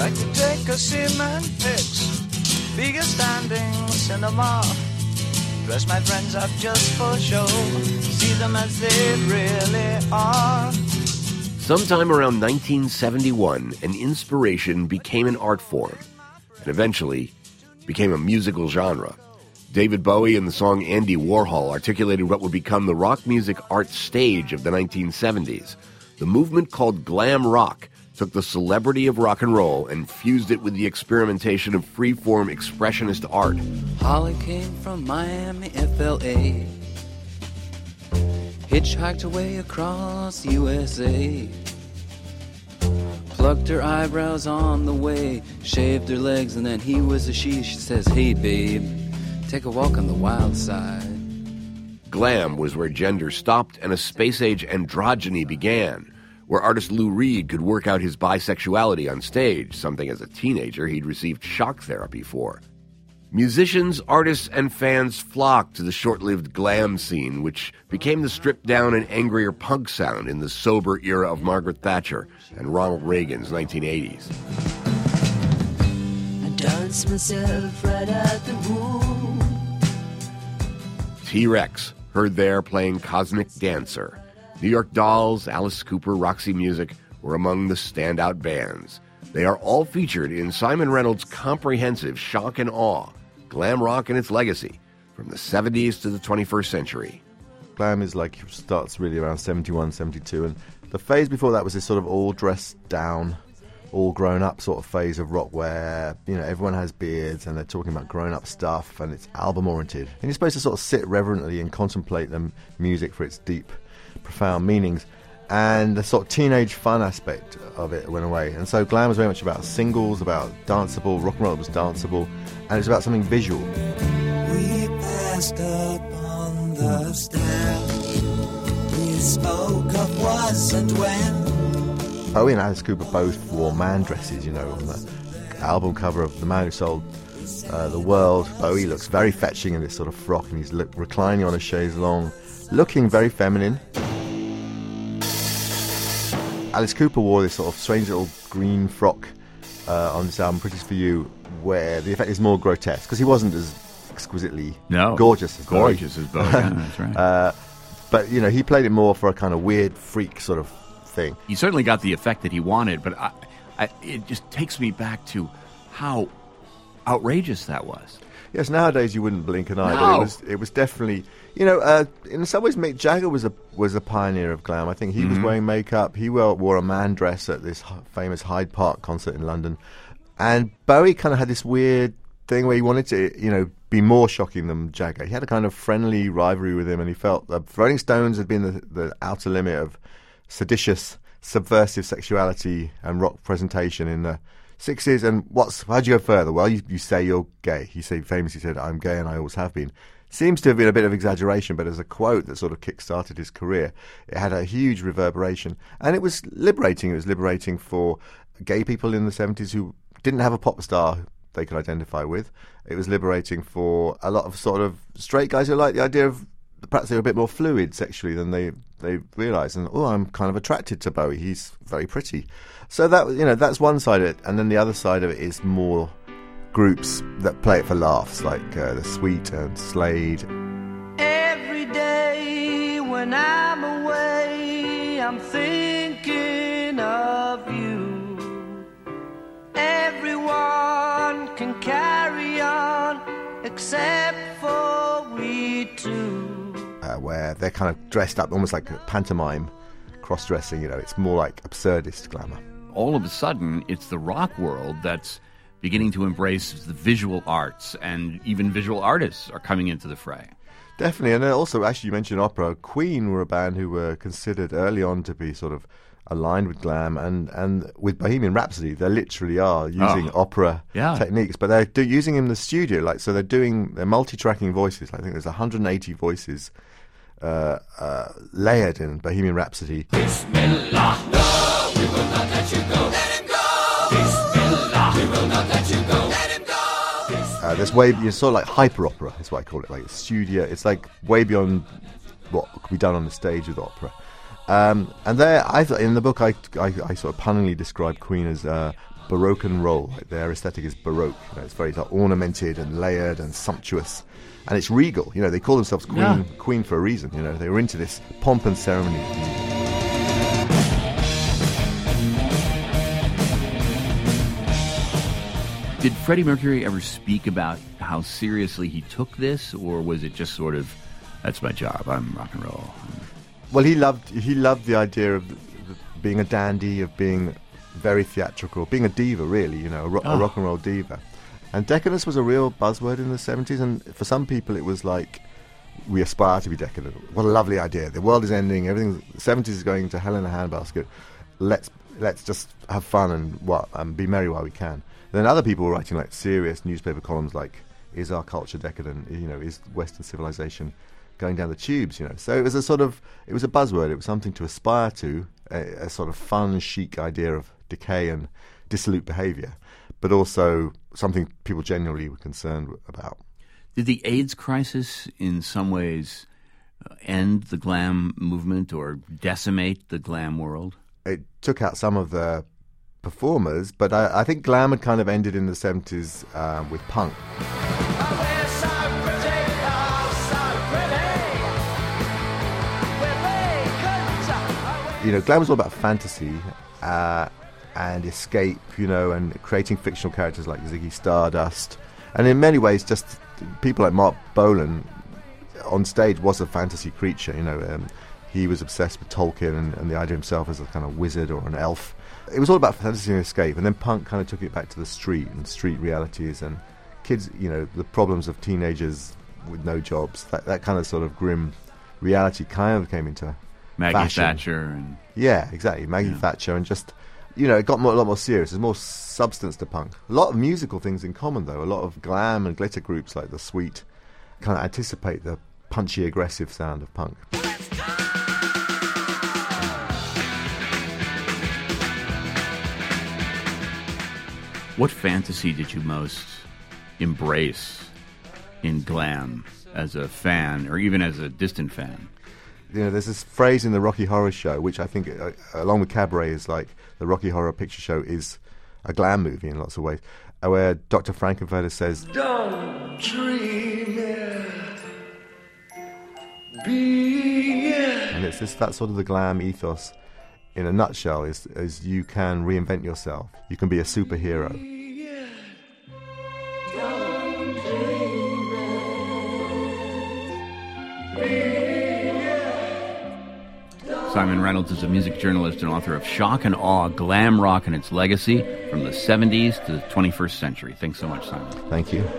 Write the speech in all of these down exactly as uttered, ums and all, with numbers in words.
like to take a cement fix, bigger standing cinema. Dress my friends up just for show, see them as they really are. Sometime around nineteen seventy-one, an inspiration became an art form, and eventually became a musical genre. David Bowie and the song Andy Warhol articulated what would become the rock music art stage of the nineteen seventies. The movement called glam rock took the celebrity of rock and roll and fused it with the experimentation of free-form expressionist art. Holly came from Miami, F L A, hitchhiked away across U S A, plucked her eyebrows on the way, shaved her legs, and then he was a she. She says, hey babe, take a walk on the wild side. Glam was where gender stopped and a space-age androgyny began, where artist Lou Reed could work out his bisexuality on stage, something as a teenager he'd received shock therapy for. Musicians, artists, and fans flocked to the short-lived glam scene, which became the stripped-down and angrier punk sound in the sober era of Margaret Thatcher and Ronald Reagan's nineteen eighties. I dance myself right out the womb. T-Rex, heard there playing Cosmic Dancer. New York Dolls, Alice Cooper, Roxy Music were among the standout bands. They are all featured in Simon Reynolds' comprehensive Shock and Awe, Glam Rock and its Legacy, from the seventies to the twenty-first century. Glam is like, starts really around seventy-one, seventy-two, and the phase before that was this sort of all dressed down, all grown up sort of phase of rock where, you know, everyone has beards and they're talking about grown up stuff and it's album oriented. And you're supposed to sort of sit reverently and contemplate the music for its deep, profound meanings. And the sort of teenage fun aspect of it went away. And so glam was very much about singles, about danceable, rock and roll was danceable, and it's about something visual. We passed up on the stairs. We spoke of was and when. Bowie and Alice Cooper both wore man dresses, you know, on the album cover of The Man Who Sold uh, the World. Bowie looks very fetching in this sort of frock, and he's look, reclining on a chaise longue, looking very feminine. Alice Cooper wore this sort of strange little green frock uh, on this album, Pretty's For You, where the effect is more grotesque, because he wasn't as exquisitely no, gorgeous as gorgeous Bowie. as Bowie. Yeah, that's right. uh, but, you know, he played it more for a kind of weird freak sort of thing. He certainly got the effect that he wanted, but I, I, it just takes me back to how outrageous that was. Yes, nowadays you wouldn't blink an eye, No. but it was it was definitely, you know, uh, in some ways Mick Jagger was a was a pioneer of glam. I think he Mm-hmm. was wearing makeup. He wore, wore a man dress at this h- famous Hyde Park concert in London, and Bowie kind of had this weird thing where he wanted to, you know, be more shocking than Jagger. He had a kind of friendly rivalry with him, and he felt that Rolling Stones had been the, the outer limit of seditious, subversive sexuality and rock presentation in the sixties. And what's how'd you go further? Well, you, you say you're gay. He say, famously said, I'm gay and I always have been. Seems to have been a bit of exaggeration, but as a quote that sort of kick-started his career, it had a huge reverberation. And it was liberating. It was liberating for gay people in the seventies who didn't have a pop star they could identify with. It was liberating for a lot of sort of straight guys who liked the idea of perhaps they were a bit more fluid sexually than they, they realised. And, oh, I'm kind of attracted to Bowie. He's very pretty. So that, you know, that's one side of it. And then the other side of it is more groups that play it for laughs, like uh, The Sweet and Slade. Every day when I'm away, I'm thinking of you. Everyone can carry on except for we two. Uh, where they're kind of dressed up almost like a pantomime, cross-dressing, you know, it's more like absurdist glamour. All of a sudden, it's the rock world that's beginning to embrace the visual arts, and even visual artists are coming into the fray. Definitely, and also, actually, you mentioned opera. Queen were a band who were considered early on to be sort of aligned with glam, and, and with Bohemian Rhapsody, they literally are using Oh, opera yeah. techniques, but they're do, using them in the studio, like, so they're doing, they're multi-tracking voices. I think there's one hundred eighty voices uh, uh, layered in Bohemian Rhapsody. Bismillah, no, we will not let you go. Let him go. Bismillah, we will not let you go. Let him go. Uh, there's way, it's sort of like hyper opera, is what I call it, like studio. It's like way beyond what could be done on the stage with opera. Um, and there, I thought in the book, I, I, I sort of punningly described Queen as uh, Baroque and roll. Like their aesthetic is Baroque. You know, it's very like, ornamented and layered and sumptuous. And it's regal. You know, they call themselves Queen, Yeah. Queen for a reason. You know, they were into this pomp and ceremony. Did Freddie Mercury ever speak about how seriously he took this, or was it just sort of, that's my job, I'm rock and roll? Well, he loved he loved the idea of being a dandy, of being very theatrical, being a diva, really, you know, a, ro- Oh. a rock and roll diva. And decadence was a real buzzword in the seventies, and for some people it was like, we aspire to be decadent. What a lovely idea. The world is ending, everything, the seventies is going to hell in a handbasket. Let's let's just have fun and what and be merry while we can. Then other people were writing like serious newspaper columns like, is our culture decadent? You know, is Western civilization going down the tubes? You know, so it was a sort of, it was a buzzword. It was something to aspire to, a, a sort of fun, chic idea of decay and dissolute behaviour, but also something people genuinely were concerned about. Did the AIDS crisis in some ways uh, end the glam movement or decimate the glam world? It took out some of the performers, but I, I think glam had kind of ended in the seventies um, with punk. You know, glam was all about fantasy uh, and escape, you know, and creating fictional characters like Ziggy Stardust. And in many ways, just people like Mark Bolan on stage was a fantasy creature, you know. Um, he was obsessed with Tolkien and, and the idea of himself as a kind of wizard or an elf. It was all about fantasy and escape, and then punk kind of took it back to the street and street realities and kids, you know, the problems of teenagers with no jobs. That, that kind of sort of grim reality kind of came into Maggie fashion. Thatcher and Yeah, exactly. Maggie Yeah. Thatcher, and just, you know, it got more, a lot more serious. There's more substance to punk. A lot of musical things in common, though. A lot of glam and glitter groups like The Sweet kind of anticipate the punchy, aggressive sound of punk. What fantasy did you most embrace in glam as a fan, or even as a distant fan? You know, there's this phrase in the Rocky Horror Show, which I think, uh, along with Cabaret, is like the Rocky Horror Picture Show is a glam movie in lots of ways, uh, where Doctor Frankenfurter says, Don't dream it, be it. and it's this, that's sort of the glam ethos in a nutshell, is, is you can reinvent yourself. You can be a superhero. Simon Reynolds is a music journalist and author of Shock and Awe, Glam Rock and Its Legacy from the seventies to the twenty-first century. Thanks so much, Simon. Thank you.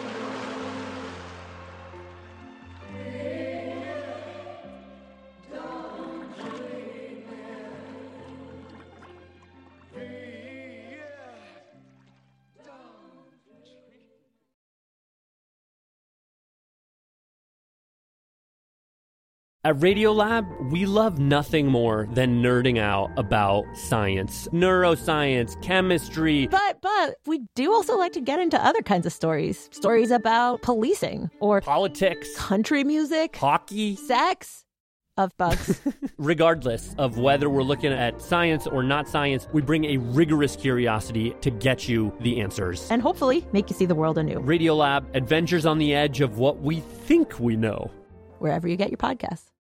At Radiolab, we love nothing more than nerding out about science, neuroscience, chemistry. But but we do also like to get into other kinds of stories. Stories about policing or Politics, country music, hockey. sex, of bugs. Regardless of whether we're looking at science or not science, we bring a rigorous curiosity to get you the answers. And hopefully make you see the world anew. Radiolab, adventures on the edge of what we think we know. Wherever you get your podcasts.